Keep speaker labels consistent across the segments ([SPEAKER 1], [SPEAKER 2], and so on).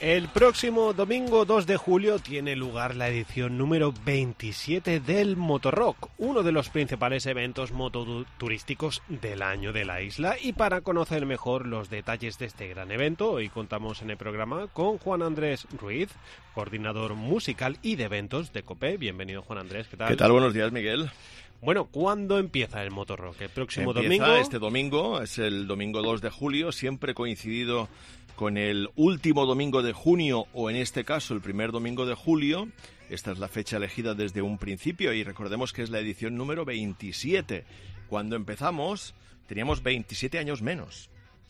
[SPEAKER 1] El próximo domingo 2 de julio tiene lugar la edición número 27 del Motorrock, uno de los principales eventos mototurísticos del año de la isla. Y para conocer mejor los detalles de este gran evento, hoy contamos en el programa con Juan Andrés Ruiz, coordinador musical y de eventos de COPE. Bienvenido, Juan Andrés, ¿qué tal?
[SPEAKER 2] ¿Qué tal? Buenos días, Miguel.
[SPEAKER 1] Bueno, ¿cuándo empieza el Motorrock? ¿El próximo domingo?
[SPEAKER 2] Este domingo, es el domingo 2 de julio, siempre coincidido con el último domingo de junio, o en este caso el primer domingo de julio. Esta es la fecha elegida desde un principio y recordemos que es la edición número 27. Cuando empezamos teníamos 27 años menos.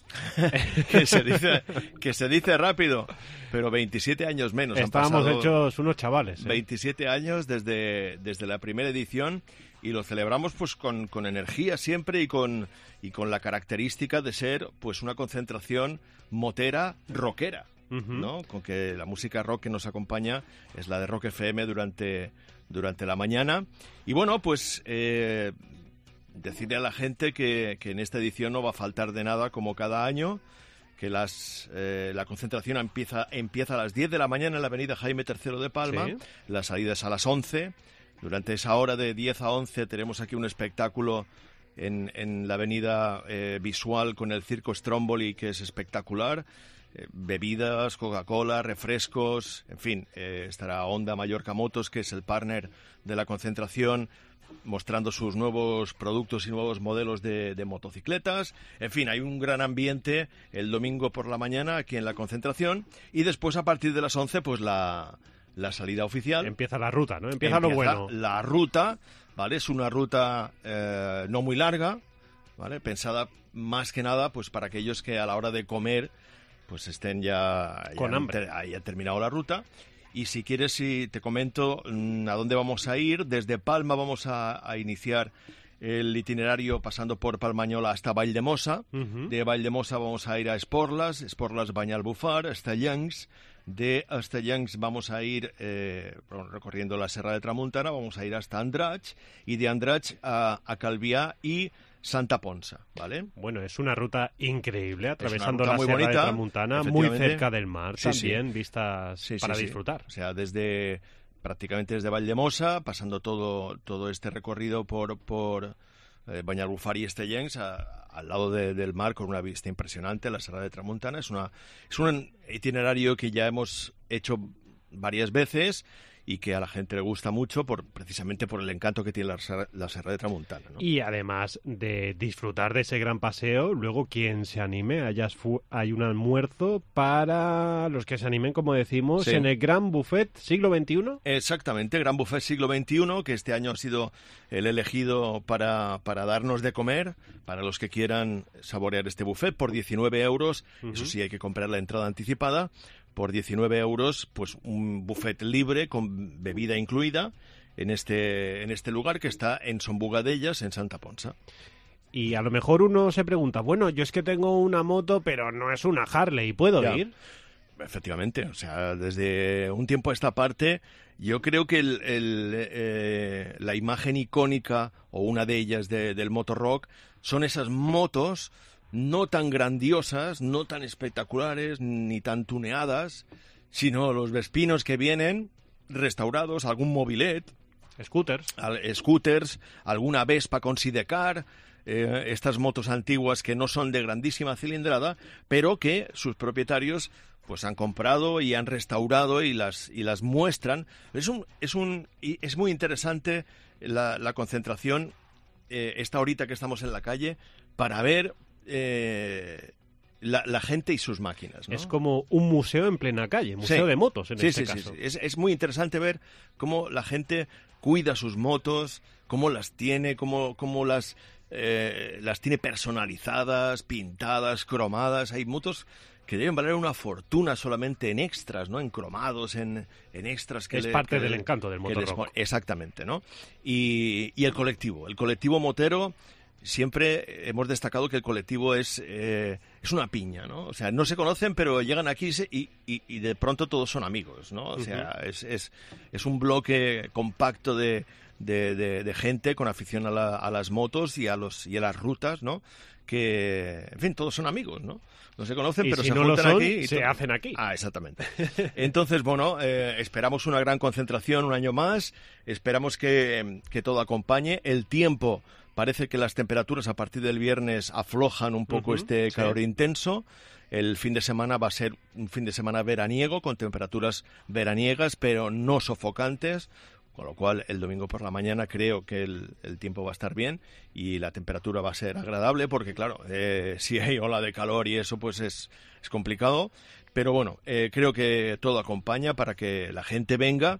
[SPEAKER 2] que se dice rápido, pero 27 años menos.
[SPEAKER 1] Estábamos hechos unos chavales.
[SPEAKER 2] 27 años desde la primera edición y lo celebramos pues con energía siempre y con la característica de ser pues una concentración motera rockera, ¿no? Con que la música rock que nos acompaña es la de Rock FM durante la mañana. Y bueno, pues decirle a la gente que en esta edición no va a faltar de nada como cada año, que la concentración empieza a las 10 de la mañana en la avenida Jaime III de Palma, ¿sí? La salida es a las 11. Durante esa hora de 10 a 11 tenemos aquí un espectáculo en la avenida visual con el Circo Stromboli, que es espectacular. Bebidas, Coca-Cola, refrescos, en fin, estará Honda Mallorca Motos, que es el partner de la concentración, mostrando sus nuevos productos y nuevos modelos de motocicletas. En fin, hay un gran ambiente el domingo por la mañana aquí en la concentración y después a partir de las 11 pues la salida oficial.
[SPEAKER 1] Empieza la ruta, ¿no? Empieza lo bueno.
[SPEAKER 2] La ruta, ¿vale? Es una ruta no muy larga, ¿vale? Pensada más que nada pues para aquellos que a la hora de comer pues estén ya
[SPEAKER 1] con hambre.
[SPEAKER 2] Haya terminado la ruta. Y si quieres, si te comento a dónde vamos a ir. Desde Palma vamos a iniciar el itinerario pasando por Palmañola hasta Valldemossa. De Valldemossa vamos a ir a Esporles, Banyalbufar, Estellencs. De Estellencs vamos a ir recorriendo la Serra de Tramuntana, vamos a ir hasta Andratx, y de Andratx a Calvià y Santa Ponsa, ¿vale?
[SPEAKER 1] Bueno, es una ruta increíble, atravesando la
[SPEAKER 2] muy
[SPEAKER 1] Serra
[SPEAKER 2] bonita,
[SPEAKER 1] de Tramuntana, muy cerca del mar, también, vistas para disfrutar.
[SPEAKER 2] O sea, prácticamente desde Valldemossa, pasando todo este recorrido por Banyalbufar y Estellencs, al lado del mar, con una vista impresionante, la Serra de Tramuntana. Es un itinerario que ya hemos hecho varias veces y que a la gente le gusta mucho precisamente por el encanto que tiene la Serra de Tramuntana, ¿no?
[SPEAKER 1] Y además de disfrutar de ese gran paseo, luego quien se anime, hay un almuerzo para los que se animen, como decimos, en el Gran Buffet Siglo XXI.
[SPEAKER 2] Exactamente, Gran Buffet Siglo XXI, que este año ha sido el elegido para darnos de comer, para los que quieran saborear este buffet, por 19 euros. Eso sí, hay que comprar la entrada anticipada. Por 19 euros, pues un buffet libre con bebida incluida en este lugar que está en Son Bugadellas, en Santa Ponsa.
[SPEAKER 1] Y a lo mejor uno se pregunta, bueno, yo es que tengo una moto, pero no es una Harley, ¿puedo ir?
[SPEAKER 2] Efectivamente, o sea, desde un tiempo a esta parte, yo creo que la imagen icónica, o una de ellas del Motorrock, son esas motos no tan grandiosas, no tan espectaculares, ni tan tuneadas, sino los Vespinos que vienen restaurados, algún mobilet, scooters, alguna Vespa con sidecar, estas motos antiguas que no son de grandísima cilindrada, pero que sus propietarios pues han comprado y han restaurado y las muestran. Es muy interesante la concentración, esta horita que estamos en la calle, para ver la gente y sus máquinas, ¿no?
[SPEAKER 1] Es como un museo en plena calle, museo de motos en este caso.
[SPEAKER 2] Sí. Es muy interesante ver cómo la gente cuida sus motos, cómo las tiene, cómo las tiene personalizadas, pintadas, cromadas. Hay motos que deben valer una fortuna solamente en extras, ¿no? En cromados, en extras.
[SPEAKER 1] Es parte del encanto del Motorrock.
[SPEAKER 2] Exactamente, ¿no? Y el colectivo motero. Siempre hemos destacado que el colectivo es una piña, ¿no? O sea, no se conocen, pero llegan aquí y de pronto todos son amigos, ¿no? O sea, es un bloque compacto de de gente con afición a las motos y a las rutas, ¿no? Que, en fin, todos son amigos, ¿no? No se conocen, pero
[SPEAKER 1] si
[SPEAKER 2] se
[SPEAKER 1] no
[SPEAKER 2] juntan
[SPEAKER 1] lo son,
[SPEAKER 2] aquí y
[SPEAKER 1] se hacen aquí.
[SPEAKER 2] Ah, exactamente. Entonces, bueno, esperamos una gran concentración un año más, esperamos que todo acompañe. El tiempo, parece que las temperaturas a partir del viernes aflojan un poco este calor intenso. El fin de semana va a ser un fin de semana veraniego, con temperaturas veraniegas, pero no sofocantes. Con lo cual, el domingo por la mañana creo que el tiempo va a estar bien y la temperatura va a ser agradable porque, claro, si hay ola de calor y eso, pues es complicado. Pero bueno, creo que todo acompaña para que la gente venga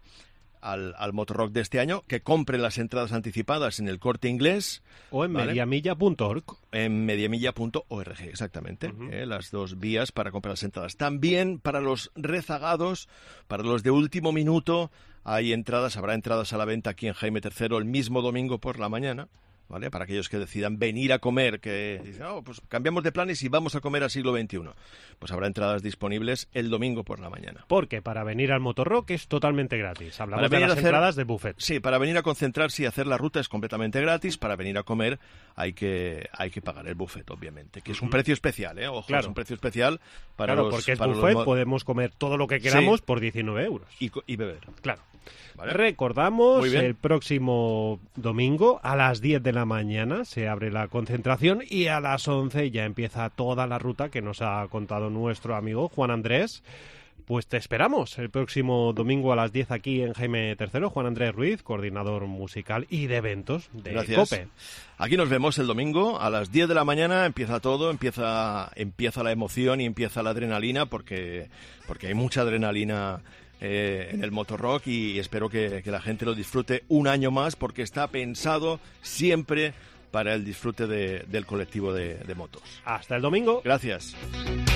[SPEAKER 2] al Motorrock de este año, que compren las entradas anticipadas en el Corte Inglés.
[SPEAKER 1] O en mediamilla.org.
[SPEAKER 2] En mediamilla.org, exactamente. Las dos vías para comprar las entradas. También para los rezagados, para los de último minuto, habrá entradas a la venta aquí en Jaime III el mismo domingo por la mañana, ¿vale? Para aquellos que decidan venir a comer, que dicen, pues cambiamos de planes y vamos a comer al siglo XXI. Pues habrá entradas disponibles el domingo por la mañana.
[SPEAKER 1] Porque para venir al Motorrock es totalmente gratis. Hablamos de las entradas de buffet.
[SPEAKER 2] Sí, para venir a concentrarse y hacer la ruta es completamente gratis. Para venir a comer hay que pagar el buffet, obviamente, que es un precio especial, ¿eh? Ojo, es un precio especial para los...
[SPEAKER 1] Claro, porque es buffet, podemos comer todo lo que queramos por 19 euros.
[SPEAKER 2] Y beber.
[SPEAKER 1] Claro.
[SPEAKER 2] ¿Vale?
[SPEAKER 1] Recordamos, el próximo domingo a las 10 de la mañana se abre la concentración y a las 11 ya empieza toda la ruta que nos ha contado nuestro amigo Juan Andrés. Pues te esperamos el próximo domingo a las 10 aquí en Jaime III. Juan Andrés Ruiz, coordinador musical y de eventos de COPE.
[SPEAKER 2] Aquí nos vemos el domingo a las 10 de la mañana. Empieza todo, empieza la emoción y empieza la adrenalina porque hay mucha adrenalina en el Motorrock y espero que la gente lo disfrute un año más porque está pensado siempre para el disfrute del colectivo de motos.
[SPEAKER 1] Hasta el domingo.
[SPEAKER 2] Gracias.